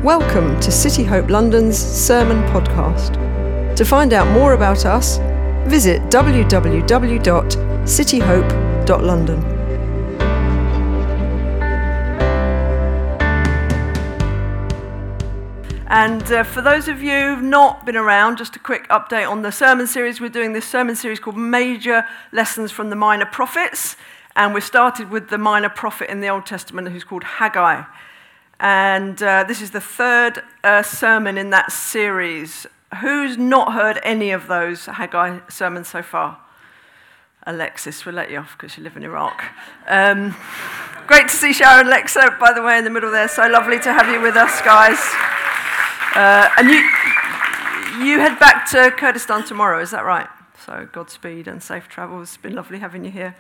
Welcome to City Hope London's Sermon Podcast. To find out more about us, visit www.cityhope.london. And for those of you who've not been around, just a quick update on the sermon series. We're doing this sermon series called Major Lessons from the Minor Prophets. And we started with the minor prophet in the Old Testament who's called Haggai. And this is the third sermon in that series. Who's not heard any of those Haggai sermons so far? Alexis, we'll let you off because you live in Iraq. Great to see Sharon and Lexa, by the way, in the middle there. So lovely to have you with us, guys. And you head back to Kurdistan tomorrow, is that right? So Godspeed and safe travels. It's been lovely having you here.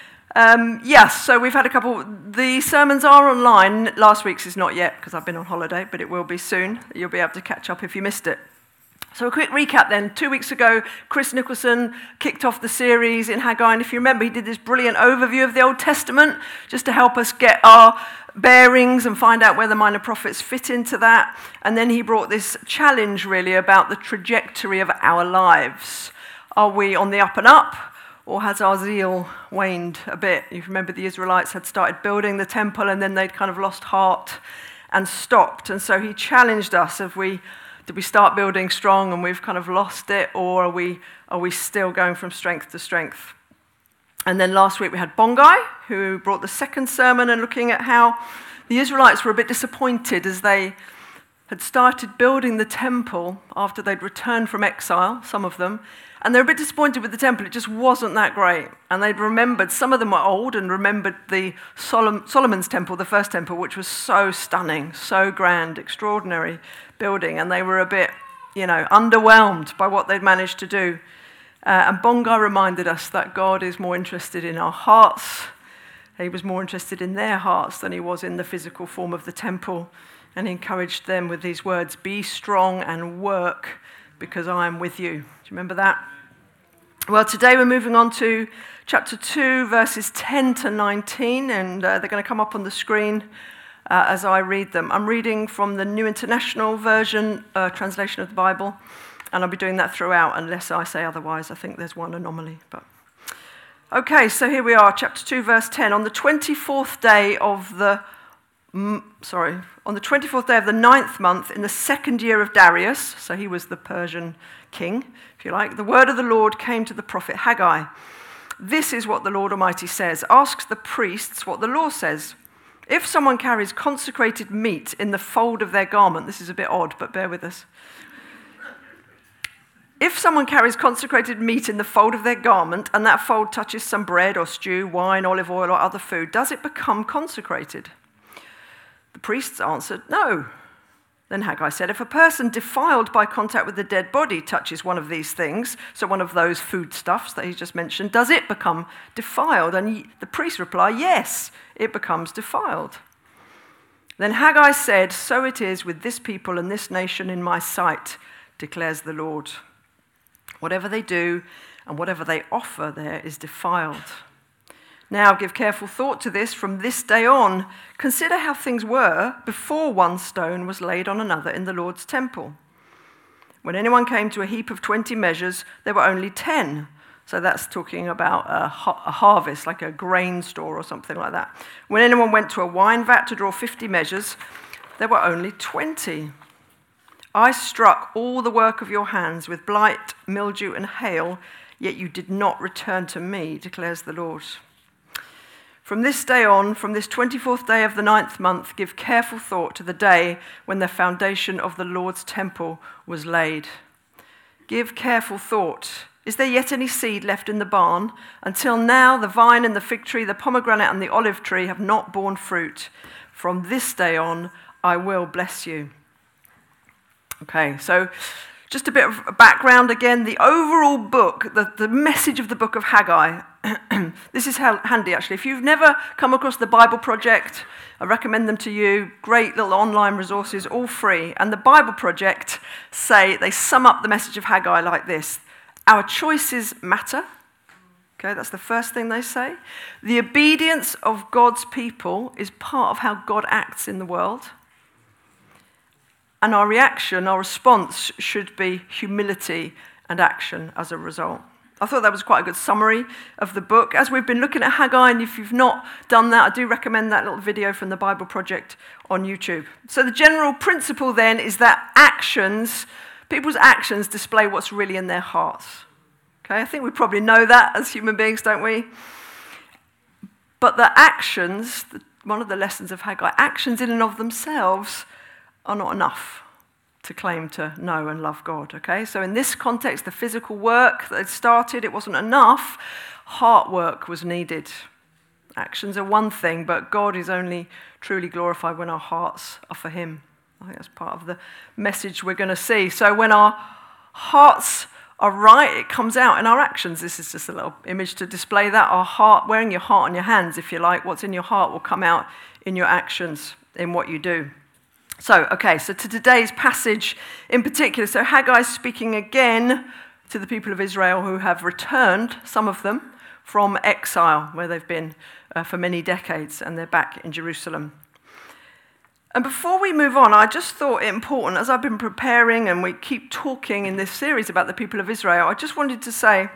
Yes, so we've had a couple. The sermons are online. Last week's is not yet because I've been on holiday, but it will be soon. You'll be able to catch up if you missed it. So a quick recap then. 2 weeks ago, Chris Nicholson kicked off the series in Haggai, and if you remember, he did this brilliant overview of the Old Testament just to help us get our bearings and find out where the minor prophets fit into that. And then he brought this challenge really about the trajectory of our lives. Are we on the up and up? Or has our zeal waned a bit? You remember the Israelites had started building the temple and then they'd kind of lost heart and stopped. And so he challenged us, did we start building strong and we've kind of lost it? Or are we still going from strength to strength? And then last week we had Bongai, who brought the second sermon and looking at how the Israelites were a bit disappointed as they had started building the temple after they'd returned from exile, some of them, and they were a bit disappointed with the temple. It just wasn't that great. And they'd remembered, some of them were old, and remembered the Solomon's temple, the first temple, which was so stunning, so grand, extraordinary building. And they were a bit, underwhelmed by what they'd managed to do. And Bongai reminded us that God is more interested in our hearts. He was more interested in their hearts than he was in the physical form of the temple. And he encouraged them with these words, "Be strong and work, because I am with you." Do you remember that? Well, today we're moving on to chapter 2, verses 10 to 19, and they're going to come up on the screen as I read them. I'm reading from the New International Version translation of the Bible, and I'll be doing that throughout unless I say otherwise. I think there's one anomaly. Okay, so here we are, chapter 2, verse 10. On the 24th day of the 9th month, in the second year of Darius, so he was the Persian king, if you like, the word of the Lord came to the prophet Haggai. This is what the Lord Almighty says. Ask the priests what the law says. If someone carries consecrated meat in the fold of their garment, this is a bit odd, but bear with us. If someone carries consecrated meat in the fold of their garment, and that fold touches some bread or stew, wine, olive oil, or other food, does it become consecrated? The priests answered, no. Then Haggai said, if a person defiled by contact with the dead body touches one of these things, so one of those foodstuffs that he just mentioned, does it become defiled? And the priests reply, yes, it becomes defiled. Then Haggai said, so it is with this people and this nation in my sight, declares the Lord. Whatever they do and whatever they offer there is defiled. Now give careful thought to this from this day on. Consider how things were before one stone was laid on another in the Lord's temple. When anyone came to a heap of 20 measures, there were only 10. So that's talking about a harvest, like a grain store or something like that. When anyone went to a wine vat to draw 50 measures, there were only 20. I struck all the work of your hands with blight, mildew, and hail, yet you did not return to me, declares the Lord. From this day on, from this 24th day of the 9th month, give careful thought to the day when the foundation of the Lord's temple was laid. Give careful thought. Is there yet any seed left in the barn? Until now, the vine and the fig tree, the pomegranate and the olive tree have not borne fruit. From this day on, I will bless you. Okay, so just a bit of background again. The overall book, the message of the book of Haggai, this is handy actually. If you've never come across the Bible Project, I recommend them to you. Great little online resources, all free. And the Bible Project they sum up the message of Haggai like this. Our choices matter. Okay, that's the first thing they say. The obedience of God's people is part of how God acts in the world. And our reaction, our response should be humility and action as a result. I thought that was quite a good summary of the book. As we've been looking at Haggai, and if you've not done that, I do recommend that little video from the Bible Project on YouTube. So the general principle then is that people's actions display what's really in their hearts. Okay, I think we probably know that as human beings, don't we? But the actions, one of the lessons of Haggai, actions in and of themselves are not enough to claim to know and love God, okay? So in this context, the physical work that had started, it wasn't enough. Heart work was needed. Actions are one thing, but God is only truly glorified when our hearts are for him. I think that's part of the message we're going to see. So when our hearts are right, it comes out in our actions. This is just a little image to display that. Our heart, wearing your heart on your hands, if you like, what's in your heart will come out in your actions, in what you do. So to today's passage in particular, so Haggai's speaking again to the people of Israel who have returned, some of them, from exile, where they've been for many decades, and they're back in Jerusalem. And before we move on, I just thought it important, as I've been preparing and we keep talking in this series about the people of Israel, I just wanted to say,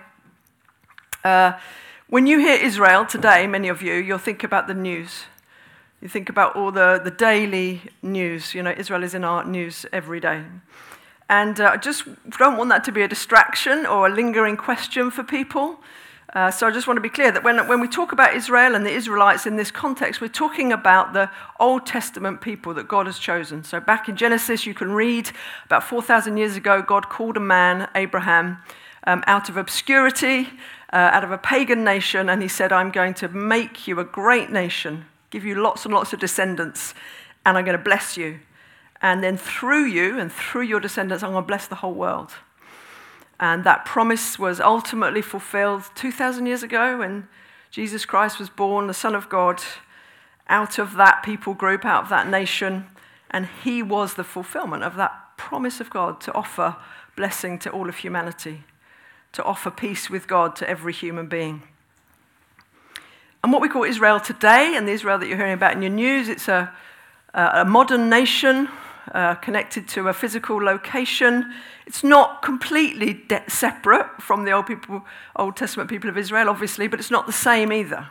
when you hear Israel today, many of you, you'll think about the news. You think about all the daily news. You know, Israel is in our news every day. And I just don't want that to be a distraction or a lingering question for people. So I just want to be clear that when we talk about Israel and the Israelites in this context, we're talking about the Old Testament people that God has chosen. So back in Genesis, you can read about 4,000 years ago, God called a man, Abraham, out of obscurity, out of a pagan nation, and he said, I'm going to make you a great nation, give you lots and lots of descendants, and I'm going to bless you. And then through you and through your descendants, I'm going to bless the whole world. And that promise was ultimately fulfilled 2,000 years ago when Jesus Christ was born, the Son of God, out of that people group, out of that nation. And he was the fulfillment of that promise of God to offer blessing to all of humanity, to offer peace with God to every human being. And what we call Israel today, and the Israel that you're hearing about in your news, it's a modern nation connected to a physical location. It's not completely separate from the Old Testament people of Israel, obviously, but it's not the same either.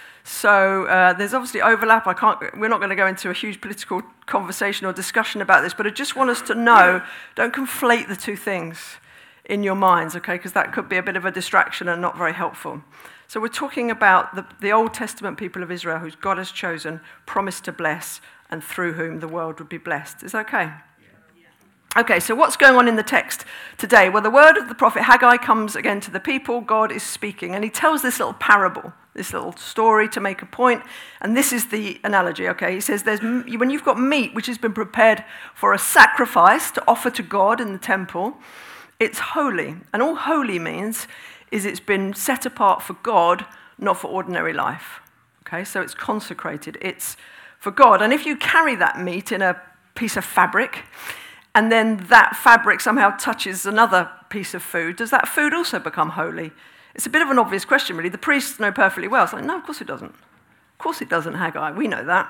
So there's obviously overlap. We're not going to go into a huge political conversation or discussion about this, but I just want us to know, don't conflate the two things in your minds, okay, because that could be a bit of a distraction and not very helpful. So we're talking about the Old Testament people of Israel who God has chosen, promised to bless, and through whom the world would be blessed. Is that okay? Okay, so what's going on in the text today? Well, the word of the prophet Haggai comes again to the people. God is speaking, and he tells this little parable, this little story to make a point, and this is the analogy, okay? He says, when you've got meat which has been prepared for a sacrifice to offer to God in the temple, it's holy. And all holy means is it's been set apart for God, not for ordinary life. Okay, so it's consecrated. It's for God. And if you carry that meat in a piece of fabric, and then that fabric somehow touches another piece of food, does that food also become holy? It's a bit of an obvious question, really. The priests know perfectly well. It's like, no, of course it doesn't. Of course it doesn't, Haggai. We know that.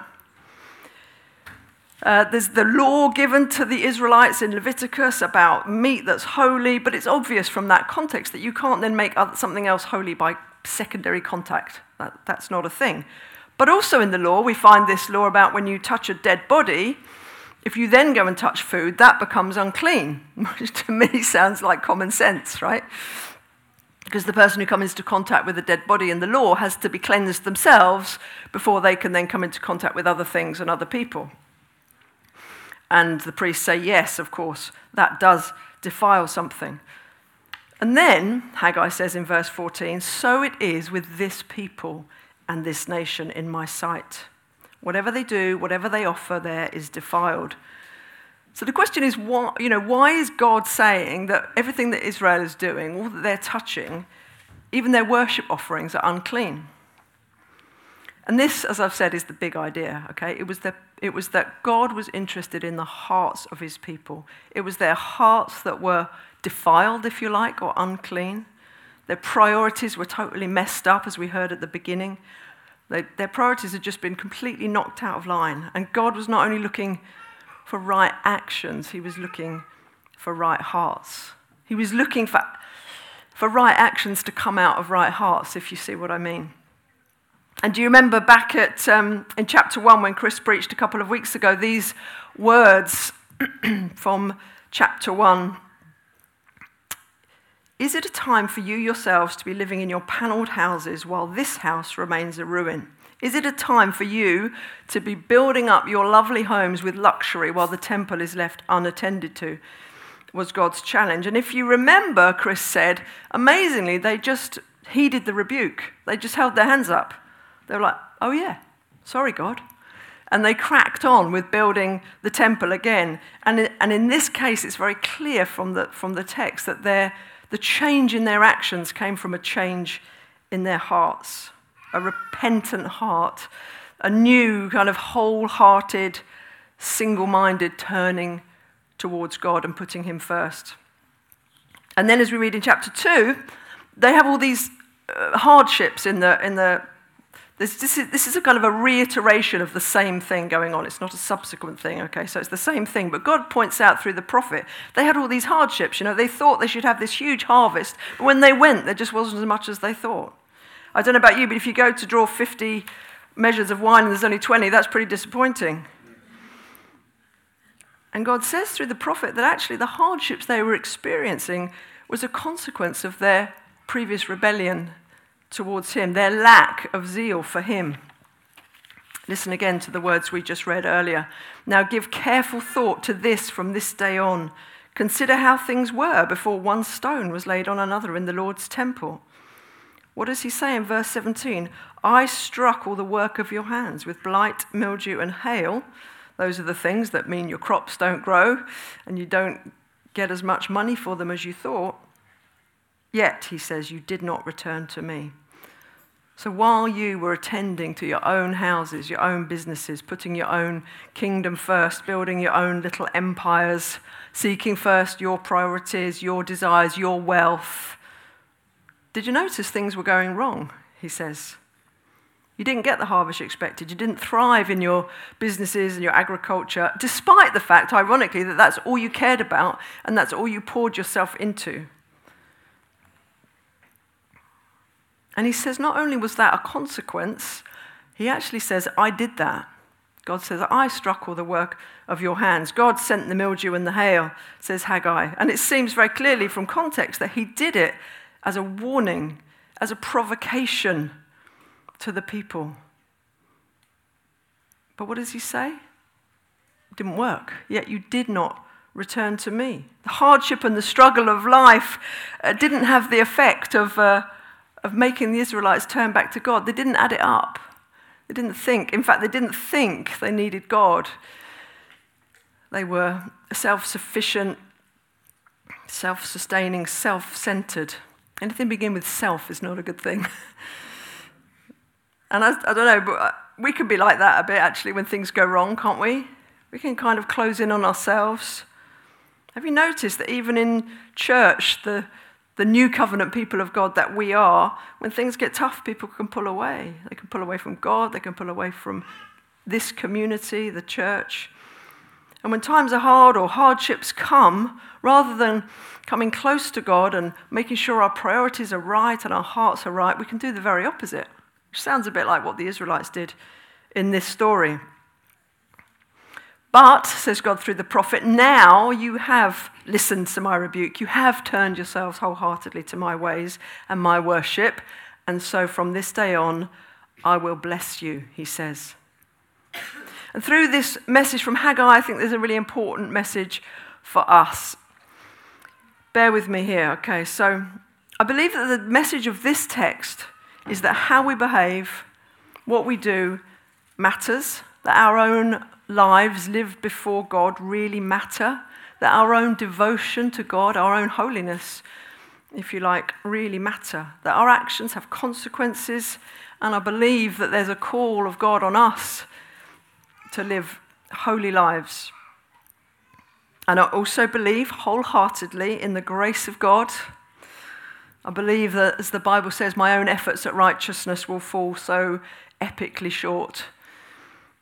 There's the law given to the Israelites in Leviticus about meat that's holy, but it's obvious from that context that you can't then make something else holy by secondary contact. That's not a thing. But also in the law, we find this law about when you touch a dead body, if you then go and touch food, that becomes unclean, which to me sounds like common sense, right? Because the person who comes into contact with a dead body in the law has to be cleansed themselves before they can then come into contact with other things and other people. And the priests say, yes, of course, that does defile something. And then, Haggai says in verse 14, so it is with this people and this nation in my sight. Whatever they do, whatever they offer there is defiled. So the question is, why is God saying that everything that Israel is doing, all that they're touching, even their worship offerings are unclean? And this, as I've said, is the big idea, okay? It was that God was interested in the hearts of his people. It was their hearts that were defiled, if you like, or unclean. Their priorities were totally messed up, as we heard at the beginning. Their priorities had just been completely knocked out of line. And God was not only looking for right actions. He was looking for right hearts. He was looking for right actions to come out of right hearts, if you see what I mean. And do you remember back at in chapter 1 when Chris preached a couple of weeks ago, these words from chapter 1? Is it a time for you yourselves to be living in your panelled houses while this house remains a ruin? Is it a time for you to be building up your lovely homes with luxury while the temple is left unattended to? Was God's challenge. And if you remember, Chris said, amazingly, they just heeded the rebuke. They just held their hands up. They were like, oh yeah, sorry, God. And they cracked on with building the temple again. And in this case, it's very clear from the text that the change in their actions came from a change in their hearts, a repentant heart, a new kind of wholehearted, single-minded turning towards God and putting him first. And then as we read in chapter 2, they have all these hardships in the this is a kind of a reiteration of the same thing going on. It's not a subsequent thing, okay? So it's the same thing. But God points out through the prophet, they had all these hardships. They thought they should have this huge harvest. But when they went, there just wasn't as much as they thought. I don't know about you, but if you go to draw 50 measures of wine and there's only 20, that's pretty disappointing. And God says through the prophet that actually the hardships they were experiencing was a consequence of their previous rebellion towards him, their lack of zeal for him. Listen again to the words we just read earlier. Now give careful thought to this from this day on. Consider how things were before one stone was laid on another in the Lord's temple. What does he say in verse 17? I struck all the work of your hands with blight, mildew, and hail. Those are the things that mean your crops don't grow and you don't get as much money for them as you thought. Yet, he says, you did not return to me. So while you were attending to your own houses, your own businesses, putting your own kingdom first, building your own little empires, seeking first your priorities, your desires, your wealth, did you notice things were going wrong, he says? You didn't get the harvest you expected. You didn't thrive in your businesses and your agriculture, despite the fact, ironically, that that's all you cared about and that's all you poured yourself into. And he says not only was that a consequence, he actually says, I did that. God says, I struck all the work of your hands. God sent the mildew and the hail, says Haggai. And it seems very clearly from context that he did it as a warning, as a provocation to the people. But what does he say? It didn't work. Yet you did not return to me. The hardship and the struggle of life didn't have the effect of making the Israelites turn back to God. They didn't add it up. They didn't think. In fact, they didn't think they needed God. They were self-sufficient, self-sustaining, self-centered. Anything begin with self is not a good thing. And I don't know, but we can be like that a bit, actually, when things go wrong, can't we? We can kind of close in on ourselves. Have you noticed that even in church, the new covenant people of God that we are, when things get tough, people can pull away. They can pull away from God. They can pull away from this community, the church. And when times are hard or hardships come, rather than coming close to God and making sure our priorities are right and our hearts are right, we can do the very opposite. Which sounds a bit like what the Israelites did in this story. But, says God through the prophet, now you have listened to my rebuke. You have turned yourselves wholeheartedly to my ways and my worship. And so from this day on, I will bless you, he says. And through this message from Haggai, I think there's a really important message for us. Bear with me here, okay? So I believe that the message of this text is that how we behave, what we do, matters, that our own lives lived before God really matter, that our own devotion to God, our own holiness, if you like, really matter, that our actions have consequences, and I believe that there's a call of God on us to live holy lives. And I also believe wholeheartedly in the grace of God. I believe that, as the Bible says, my own efforts at righteousness will fall so epically short.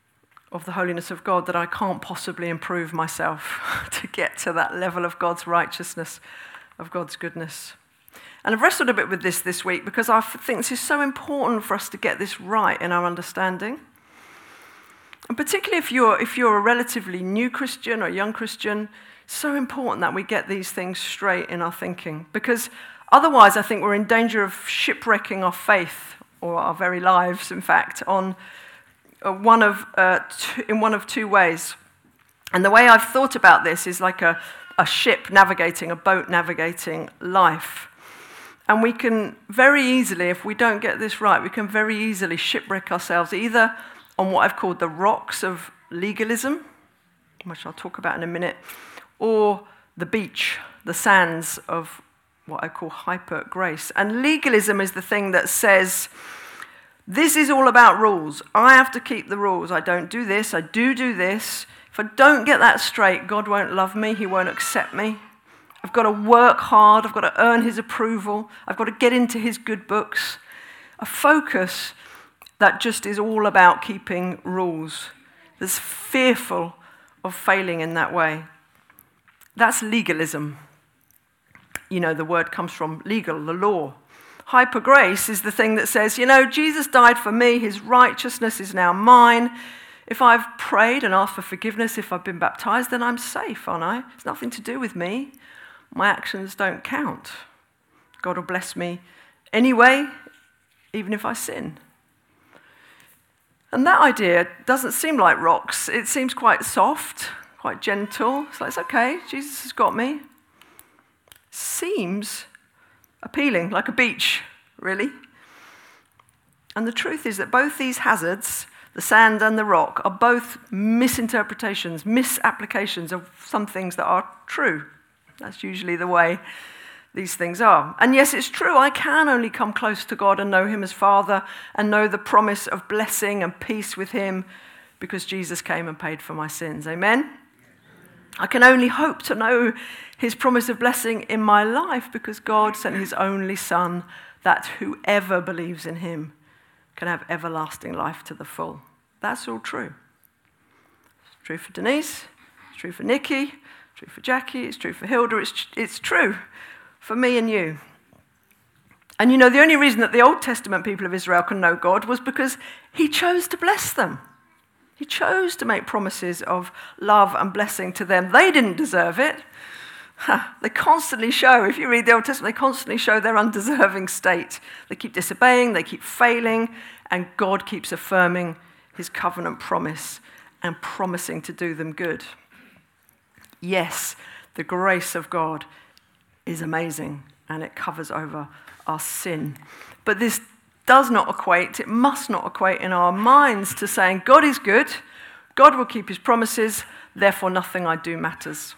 of the holiness of God that I can't possibly improve myself to get to that level of God's righteousness, of God's goodness. And I've wrestled a bit with this week because I think this is so important for us to get this right in our understanding. And particularly if you're a relatively new Christian or young Christian, it's so important that we get these things straight in our thinking. Because otherwise I think we're in danger of shipwrecking our faith, or our very lives, in fact, in one of two ways. And the way I've thought about this is like a ship navigating, a boat navigating life. And we can very easily, if we don't get this right, we can very easily shipwreck ourselves either on what I've called the rocks of legalism, which I'll talk about in a minute, or the beach, the sands of what I call hyper grace. And legalism is the thing that says, this is all about rules. I have to keep the rules. I don't do this, I do this. If I don't get that straight, God won't love me, he won't accept me. I've got to work hard, I've got to earn his approval, I've got to get into his good books. A focus that just is all about keeping rules, that's fearful of failing in that way. That's legalism. You know, the word comes from legal, the law. Hyper grace is the thing that says, Jesus died for me, his righteousness is now mine. If I've prayed and asked for forgiveness, if I've been baptized, then I'm safe, aren't I? It's nothing to do with me. My actions don't count. God will bless me anyway, even if I sin. And that idea doesn't seem like rocks. It seems quite soft, quite gentle. It's like, it's okay, Jesus has got me. Seems appealing, like a beach, really. And the truth is that both these hazards, the sand and the rock, are both misinterpretations, misapplications of some things that are true. That's usually the way these things are. And yes, it's true, I can only come close to God and know him as Father and know the promise of blessing and peace with him because Jesus came and paid for my sins. Amen? I can only hope to know his promise of blessing in my life because God sent his only Son that whoever believes in him can have everlasting life to the full. That's all true. It's true for Denise, it's true for Nikki, it's true for Jackie, it's true for Hilda, it's true for me and you. And the only reason that the Old Testament people of Israel can know God was because he chose to bless them. He chose to make promises of love and blessing to them. They didn't deserve it. They constantly show, if you read the Old Testament, they constantly show their undeserving state. They keep disobeying, they keep failing, and God keeps affirming his covenant promise and promising to do them good. Yes, the grace of God is amazing, and it covers over our sin. But this does not equate, it must not equate in our minds to saying, God is good, God will keep his promises, therefore nothing I do matters.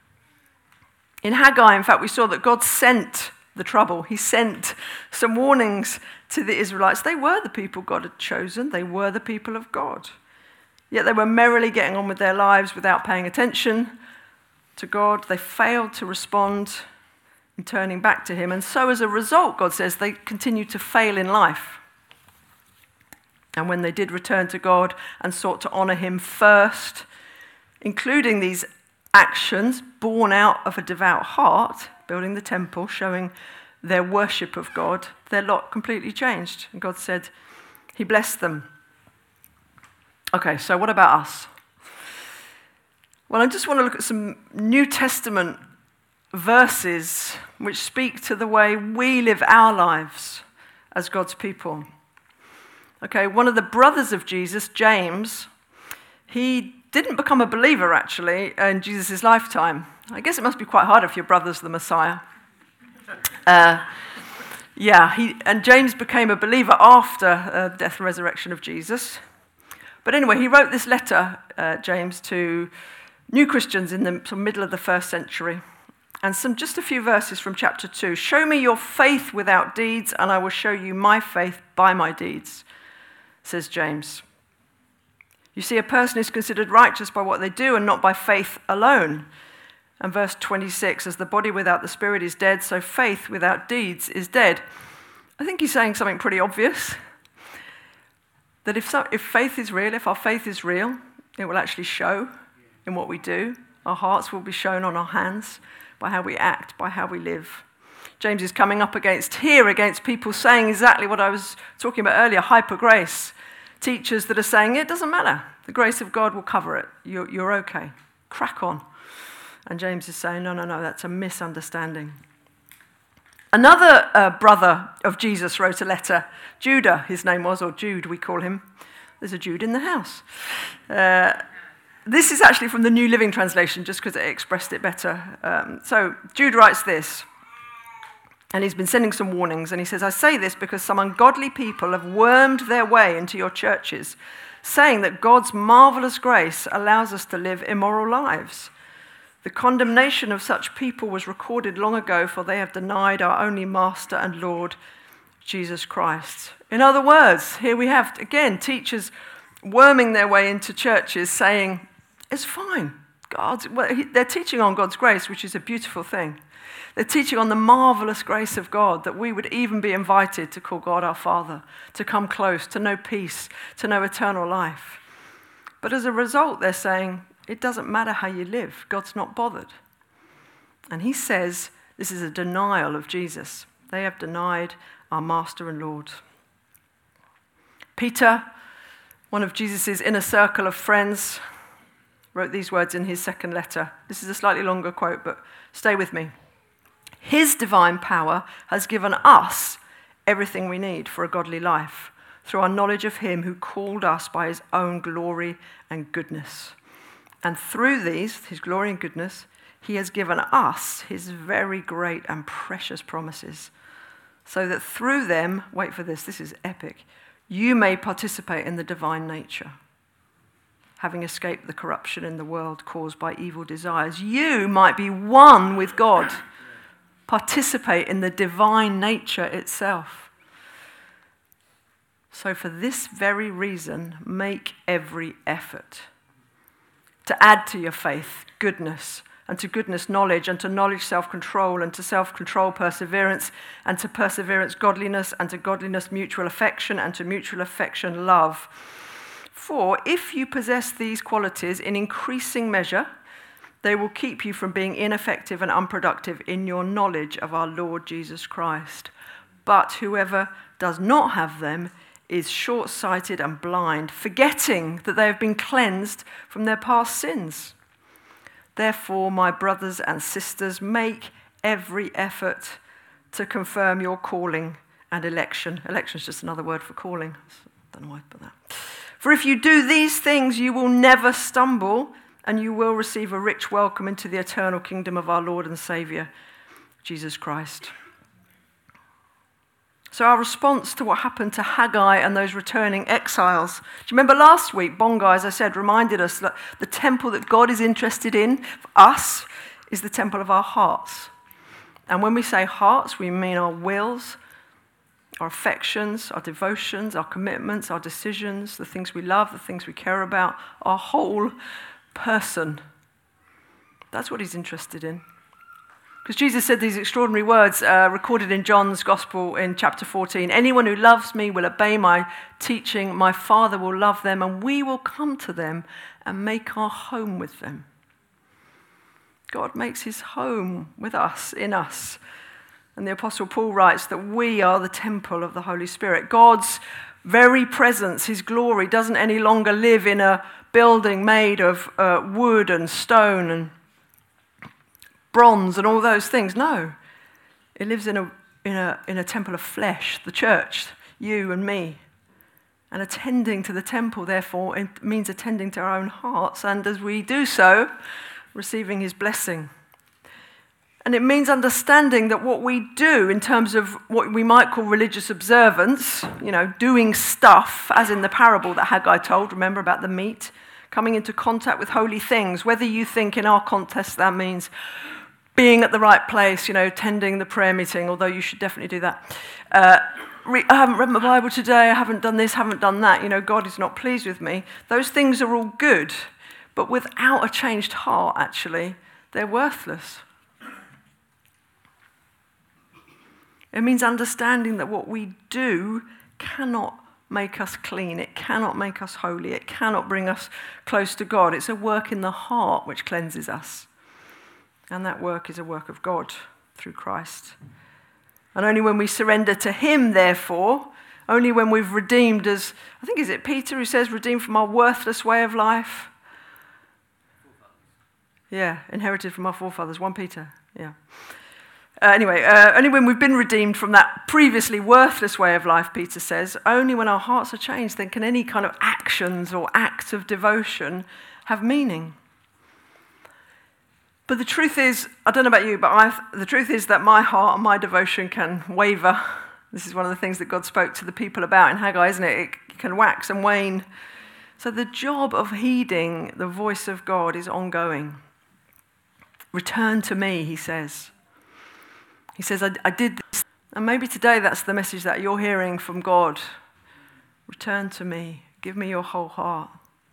In Haggai, in fact, we saw that God sent the trouble. He sent some warnings to the Israelites. They were the people God had chosen. They were the people of God. Yet they were merrily getting on with their lives without paying attention to God. They failed to respond in turning back to him. And so as a result, God says, they continued to fail in life. And when they did return to God and sought to honor him first, including these actions born out of a devout heart, building the temple, showing their worship of God, their lot completely changed. And God said he blessed them. Okay, so what about us? Well, I just want to look at some New Testament verses which speak to the way we live our lives as God's people. Okay, one of the brothers of Jesus, James, he didn't become a believer, actually, in Jesus' lifetime. I guess it must be quite hard if your brother's the Messiah. And James became a believer after the death and resurrection of Jesus. But anyway, he wrote this letter, James, to new Christians in the middle of the first century. And just a few verses from chapter 2. Show me your faith without deeds, and I will show you my faith by my deeds, says James. You see, a person is considered righteous by what they do and not by faith alone. And verse 26, as the body without the spirit is dead, so faith without deeds is dead. I think he's saying something pretty obvious. That if faith is real, if our faith is real, It will actually show in what we do. Our hearts will be shown on our hands by how we act, by how we live. James is coming up against people saying exactly what I was talking about earlier, hyper grace. Teachers that are saying, it doesn't matter. The grace of God will cover it. You're okay. Crack on. And James is saying, no, that's a misunderstanding. Another brother of Jesus wrote a letter. Judah, his name was, or Jude we call him. There's a Jude in the house. This is actually from the New Living Translation, just because it expressed it better. So Jude writes this. And he's been sending some warnings, and he says, I say this because some ungodly people have wormed their way into your churches, saying that God's marvelous grace allows us to live immoral lives. The condemnation of such people was recorded long ago, for they have denied our only Master and Lord, Jesus Christ. In other words, here we have, again, teachers worming their way into churches saying, it's fine. They're teaching on God's grace, which is a beautiful thing. They're teaching on the marvelous grace of God, that we would even be invited to call God our Father, to come close, to know peace, to know eternal life. But as a result, they're saying, it doesn't matter how you live. God's not bothered. And he says this is a denial of Jesus. They have denied our Master and Lord. Peter, one of Jesus' inner circle of friends, wrote these words in his second letter. This is a slightly longer quote, but stay with me. His divine power has given us everything we need for a godly life through our knowledge of him who called us by his own glory and goodness. And through these, his glory and goodness, he has given us his very great and precious promises, so that through them, wait for this is epic, you may participate in the divine nature. Having escaped the corruption in the world caused by evil desires, you might be one with God. Participate in the divine nature itself. So for this very reason, make every effort to add to your faith goodness, and to goodness knowledge, and to knowledge self-control, and to self-control perseverance, and to perseverance godliness, and to godliness mutual affection, and to mutual affection love. For if you possess these qualities in increasing measure, they will keep you from being ineffective and unproductive in your knowledge of our Lord Jesus Christ. But whoever does not have them is short-sighted and blind, forgetting that they have been cleansed from their past sins. Therefore, my brothers and sisters, make every effort to confirm your calling and election. Election is just another word for calling. I don't know why I put that. For if you do these things, you will never stumble, and you will receive a rich welcome into the eternal kingdom of our Lord and Saviour, Jesus Christ. So our response to what happened to Haggai and those returning exiles. Do you remember last week, Bongai, as I said, reminded us that the temple that God is interested in for us is the temple of our hearts. And when we say hearts, we mean our wills, our affections, our devotions, our commitments, our decisions, the things we love, the things we care about, our whole person. That's what he's interested in. Because Jesus said these extraordinary words recorded in John's Gospel in chapter 14. Anyone who loves me will obey my teaching. My Father will love them, and we will come to them and make our home with them. God makes his home with us, in us. And the Apostle Paul writes that we are the temple of the Holy Spirit. God's very presence, his glory, doesn't any longer live in a building made of wood and stone and bronze and all those things. No, it lives in a temple of flesh, the church, you and me. And attending to the temple, therefore, it means attending to our own hearts, and as we do so, receiving his blessing. And it means understanding that what we do in terms of what we might call religious observance, doing stuff, as in the parable that Haggai told, remember about the meat, coming into contact with holy things, whether you think in our context that means being at the right place, attending the prayer meeting, although you should definitely do that. I haven't read my Bible today, I haven't done this, haven't done that, God is not pleased with me. Those things are all good, but without a changed heart, actually, they're worthless. It means understanding that what we do cannot make us clean. It cannot make us holy. It cannot bring us close to God. It's a work in the heart which cleanses us. And that work is a work of God through Christ. And only when we surrender to him, therefore, only when we've redeemed as, I think, is it Peter who says, redeemed from our worthless way of life? Yeah, inherited from our forefathers, 1 Peter, yeah. Only when we've been redeemed from that previously worthless way of life, Peter says, only when our hearts are changed, then can any kind of actions or acts of devotion have meaning. But the truth is, I don't know about you, but the truth is that my heart and my devotion can waver. This is one of the things that God spoke to the people about in Haggai, isn't it? It can wax and wane. So the job of heeding the voice of God is ongoing. Return to me, he says. He says, I did this. And maybe today that's the message that you're hearing from God. Return to me. Give me your whole heart.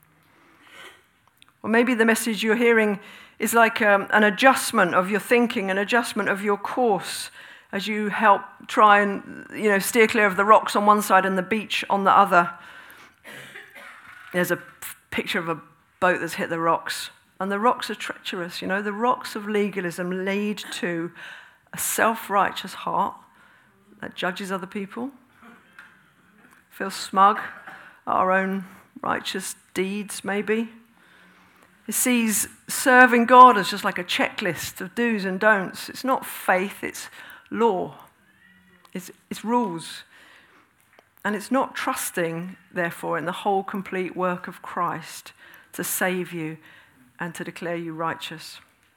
Or maybe the message you're hearing is like an adjustment of your thinking, an adjustment of your course as you help try and steer clear of the rocks on one side and the beach on the other. There's a picture of a boat that's hit the rocks. And the rocks are treacherous, the rocks of legalism lead to a self-righteous heart that judges other people, feels smug at our own righteous deeds, maybe. It sees serving God as just like a checklist of do's and don'ts. It's not faith, it's law. It's rules. And it's not trusting, therefore, in the whole complete work of Christ to save you and to declare you righteous.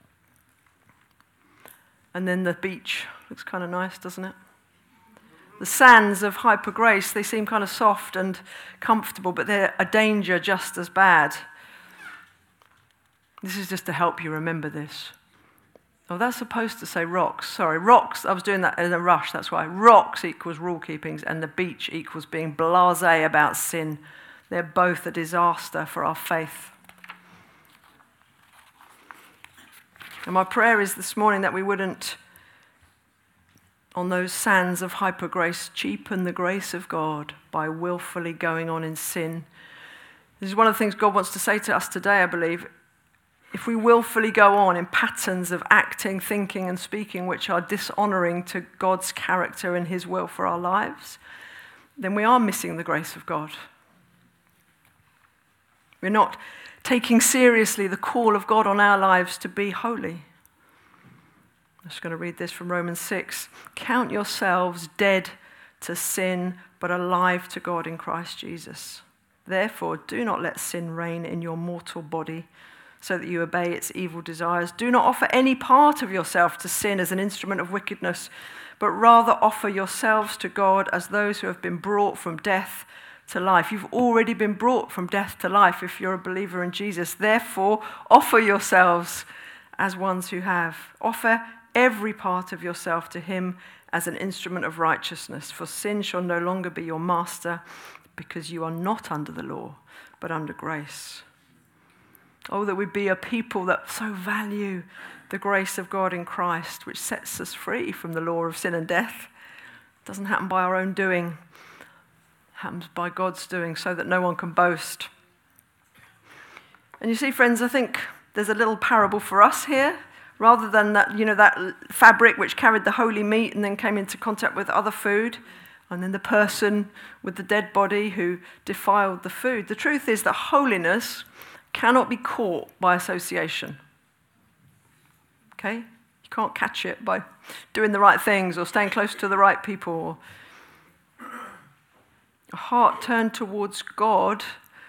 And then the beach looks kind of nice, doesn't it? The sands of hyper grace, they seem kind of soft and comfortable, but they're a danger just as bad. This is just to help you remember this. Oh, that's supposed to say rocks. Sorry, rocks, I was doing that in a rush, that's why. Rocks equals rule keepings, and the beach equals being blasé about sin. They're both a disaster for our faith. And my prayer is this morning that we wouldn't, on those sands of hyper grace, cheapen the grace of God by willfully going on in sin. This is one of the things God wants to say to us today, I believe. If we willfully go on in patterns of acting, thinking, and speaking which are dishonoring to God's character and his will for our lives, then we are missing the grace of God. We're not taking seriously the call of God on our lives to be holy. I'm just going to read this from Romans 6. Count yourselves dead to sin, but alive to God in Christ Jesus. Therefore, do not let sin reign in your mortal body, so that you obey its evil desires. Do not offer any part of yourself to sin as an instrument of wickedness, but rather offer yourselves to God as those who have been brought from death to life. You've already been brought from death to life if you're a believer in Jesus. Therefore, offer yourselves as ones who have. Offer every part of yourself to him as an instrument of righteousness. For sin shall no longer be your master, because you are not under the law, but under grace. Oh, that we be a people that so value the grace of God in Christ, which sets us free from the law of sin and death. It doesn't happen by our own doing. Happens by God's doing, so that no one can boast. And you see, friends, I think there's a little parable for us here. Rather than that, that fabric which carried the holy meat and then came into contact with other food, and then the person with the dead body who defiled the food. The truth is that holiness cannot be caught by association. Okay? You can't catch it by doing the right things or staying close to the right people. A heart turned towards God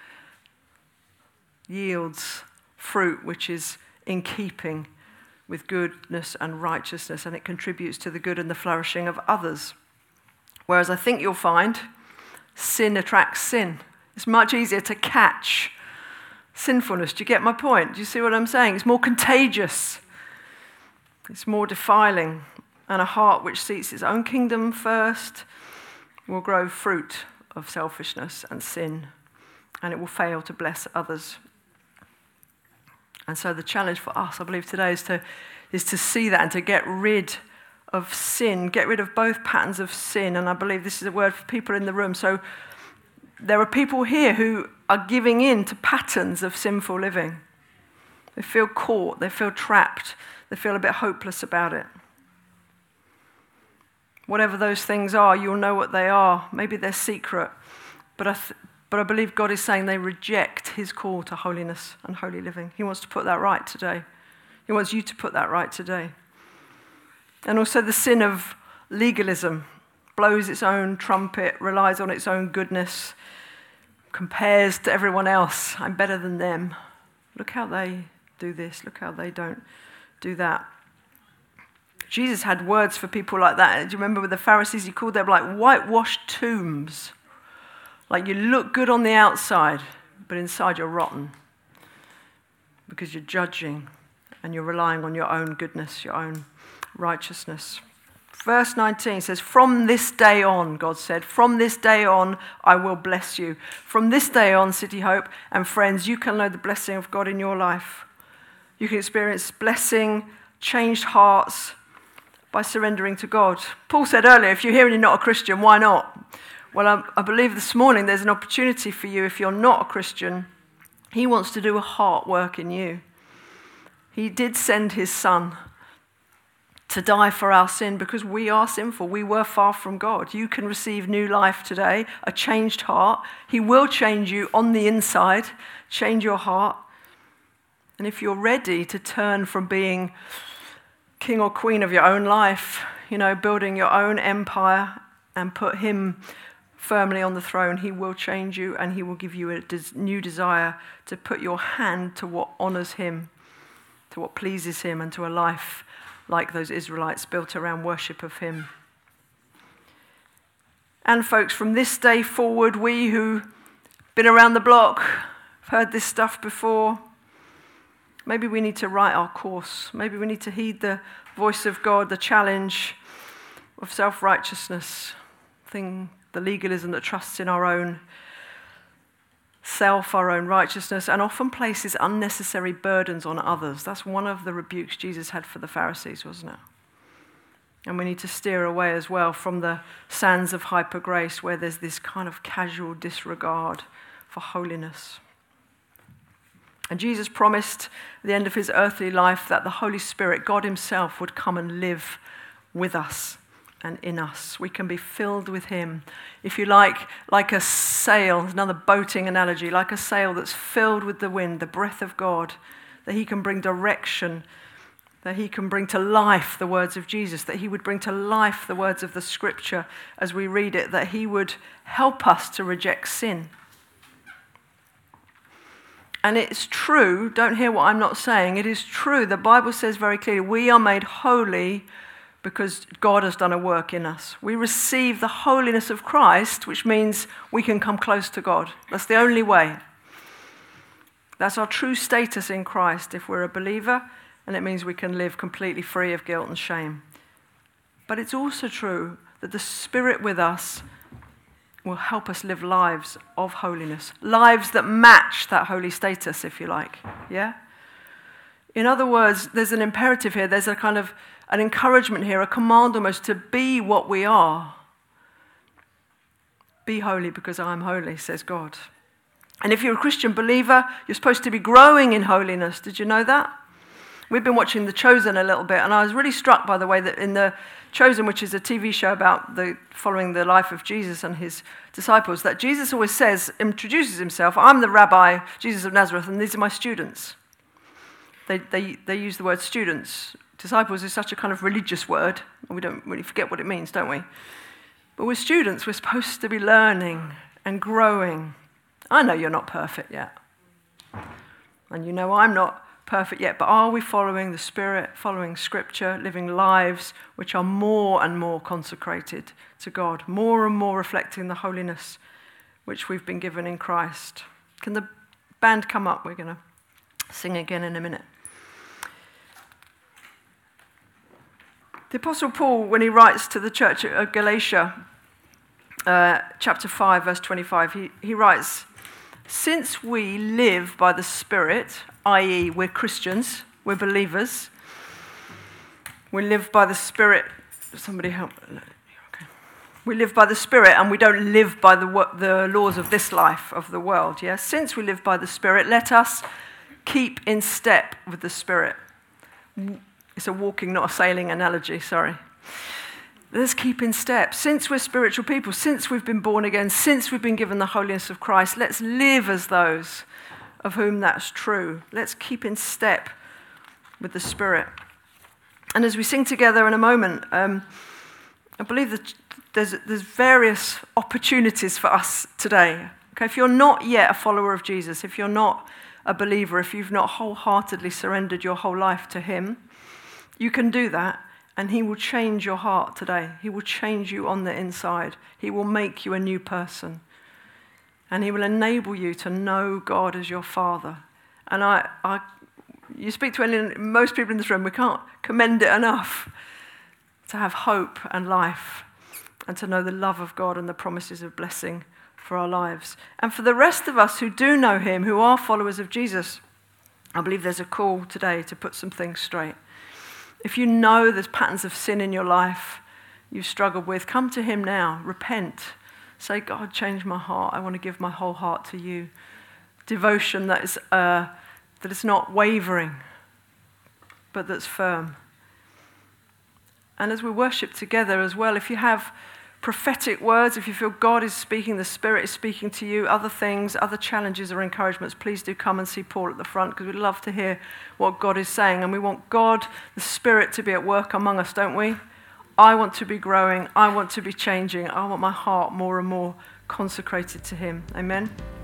yields fruit which is in keeping with goodness and righteousness, and it contributes to the good and the flourishing of others. Whereas I think you'll find sin attracts sin. It's much easier to catch sinfulness. Do you get my point? Do you see what I'm saying? It's more contagious. It's more defiling. And a heart which seeks its own kingdom first will grow fruit of selfishness and sin, and it will fail to bless others. And so the challenge for us, I believe, today is to see that and to get rid of sin, get rid of both patterns of sin. And I believe this is a word for people in the room. So there are people here who are giving in to patterns of sinful living. They feel caught, they feel trapped, they feel a bit hopeless about it. Whatever those things are, you'll know what they are. Maybe they're secret, but I believe God is saying they reject his call to holiness and holy living. He wants to put that right today. He wants you to put that right today. And also the sin of legalism, blows its own trumpet, relies on its own goodness, compares to everyone else. I'm better than them. Look how they do this. Look how they don't do that. Jesus had words for people like that. Do you remember with the Pharisees? He called them like whitewashed tombs. Like you look good on the outside, but inside you're rotten. Because you're judging and you're relying on your own goodness, your own righteousness. Verse 19 says, from this day on, God said, from this day on, I will bless you. From this day on, City Hope and friends, you can know the blessing of God in your life. You can experience blessing, changed hearts by surrendering to God. Paul said earlier, if you're here and you're not a Christian, why not? Well, I believe this morning there's an opportunity for you if you're not a Christian. He wants to do a heart work in you. He did send his son to die for our sin because we are sinful. We were far from God. You can receive new life today, a changed heart. He will change you on the inside, change your heart. And if you're ready to turn from being king or queen of your own life, building your own empire and put him firmly on the throne, he will change you and he will give you a new desire to put your hand to what honors him, to what pleases him, and to a life like those Israelites built around worship of him. And folks, from this day forward, we who've been around the block, have heard this stuff before, maybe we need to write our course. Maybe we need to heed the voice of God, the challenge of self-righteousness, the legalism that trusts in our own self, our own righteousness, and often places unnecessary burdens on others. That's one of the rebukes Jesus had for the Pharisees, wasn't it? And we need to steer away as well from the sands of hyper grace where there's this kind of casual disregard for holiness. And Jesus promised at the end of his earthly life that the Holy Spirit, God himself, would come and live with us and in us. We can be filled with him. If you like a sail, another boating analogy, like a sail that's filled with the wind, the breath of God, that he can bring direction, that he can bring to life the words of Jesus, that he would bring to life the words of the scripture as we read it, that he would help us to reject sin. And it's true, don't hear what I'm not saying, it is true, the Bible says very clearly, we are made holy because God has done a work in us. We receive the holiness of Christ, which means we can come close to God. That's the only way. That's our true status in Christ if we're a believer, and it means we can live completely free of guilt and shame. But it's also true that the Spirit with us will help us live lives of holiness, lives that match that holy status, if you like. Yeah? In other words, there's an imperative here, there's a kind of an encouragement here, a command almost to be what we are. Be holy because I am holy, says God. And if you're a Christian believer, you're supposed to be growing in holiness. Did you know that? We've been watching The Chosen a little bit, and I was really struck by the way that in The Chosen, which is a TV show about following the life of Jesus and his disciples, that Jesus always introduces himself, I'm the rabbi, Jesus of Nazareth, and these are my students. They use the word students. Disciples is such a kind of religious word, and we don't really forget what it means, don't we? But we're students, we're supposed to be learning and growing. I know you're not perfect yet. And you know I'm not perfect yet, but are we following the Spirit, following Scripture, living lives which are more and more consecrated to God, more and more reflecting the holiness which we've been given in Christ? Can the band come up? We're going to sing again in a minute. The Apostle Paul, when he writes to the church at Galatia, chapter 5, verse 25, he writes, since we live by the Spirit, i.e. we're Christians, we're believers, we live by the Spirit. Somebody help. Okay. We live by the Spirit, and we don't live by the laws of this life, of the world. Yeah? Since we live by the Spirit, let us keep in step with the Spirit. It's a walking, not a sailing analogy, sorry. Let's keep in step. Since we're spiritual people, since we've been born again, since we've been given the holiness of Christ, let's live as those of whom that's true. Let's keep in step with the Spirit. And as we sing together in a moment, I believe that there's various opportunities for us today. Okay, if you're not yet a follower of Jesus, if you're not a believer, if you've not wholeheartedly surrendered your whole life to him, you can do that, and he will change your heart today. He will change you on the inside. He will make you a new person. And he will enable you to know God as your Father. And you speak to most people in this room, we can't commend it enough to have hope and life and to know the love of God and the promises of blessing for our lives. And for the rest of us who do know him, who are followers of Jesus, I believe there's a call today to put some things straight. If you know there's patterns of sin in your life you've struggled with, come to him now, repent. Say, God, change my heart. I want to give my whole heart to you. Devotion that is not wavering, but that's firm. And as we worship together as well, if you have prophetic words, if you feel God is speaking, the Spirit is speaking to you, other things, other challenges or encouragements, please do come and see Paul at the front, because we'd love to hear what God is saying. And we want God, the Spirit, to be at work among us, don't we? I want to be growing. I want to be changing. I want my heart more and more consecrated to him. Amen.